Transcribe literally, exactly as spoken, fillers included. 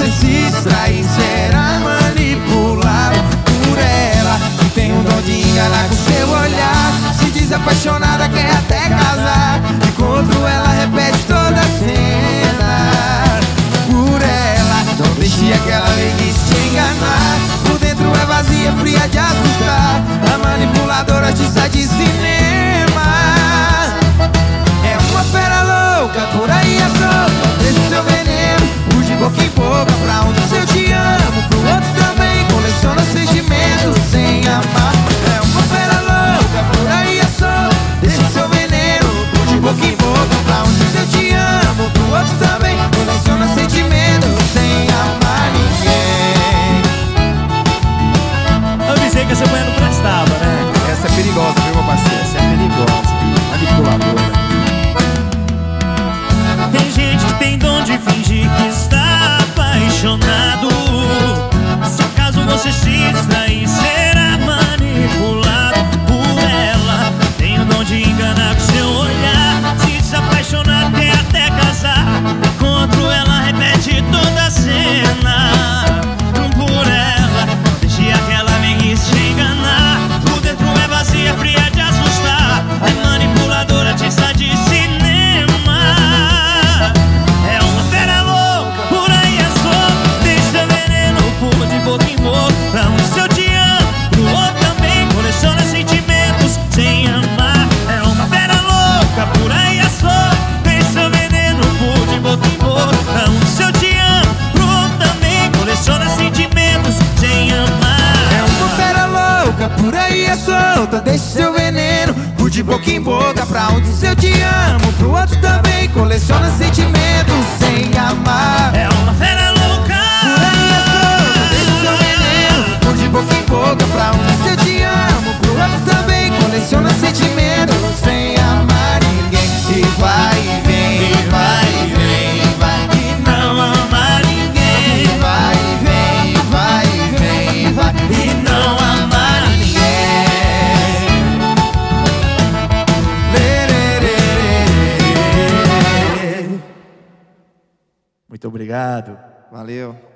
você se distrair, será manipulado por ela, que tem o dom de enganar com seu olhar. Se diz apaixonada, quer até casar. Encontro ela, repete toda a cena. Por ela, não deixe aquela leguice te enganar. Por dentro é vazia, fria de assustar. A manipuladora artista de cinema. É uma fera louca, por aí é solta. Deixa o seu veneno, por de boca em boca. Pra um diz eu te amo, pro outro também. Coleciona sentimentos sem amar. É uma fera louca, por aí é solta. Deixa o seu veneno, por de boca em boca. Pra um diz eu te amo, pro outro também. Coleciona sentimentos sem amar ninguém. Eu dizia que essa mulher não prestava, né? Essa é perigosa, viu, meu parceiro? Essa é perigosa, manipuladora. Tem gente que tem dom de fingir que está apaixonado. Se acaso você se distrair, será manipulado por ela. Tem o dom de enganar com seu olhar. Se desapaixonar, quer até casar. Encontro ela, repete toda a cena. Por ela, deixe aquela meiguice te enganar. Por dentro é vazia, fria de assustar. É manipuladora, artista de cinema. Por aí é solta, deixa seu veneno, por de boca em boca. Pra um diz eu te amo, pro outro também. Coleciona sentimentos sem amar. É uma fera louca. Por aí é solta, deixa seu veneno, por de boca em boca. Pra um diz eu te amo, pro outro também. Coleciona sentimentos sem amar ninguém. E vai e vem, e vai e vem, vai e não ama ninguém. E vai e vem, e vai e vem, vai e não ama. Muito obrigado. Valeu.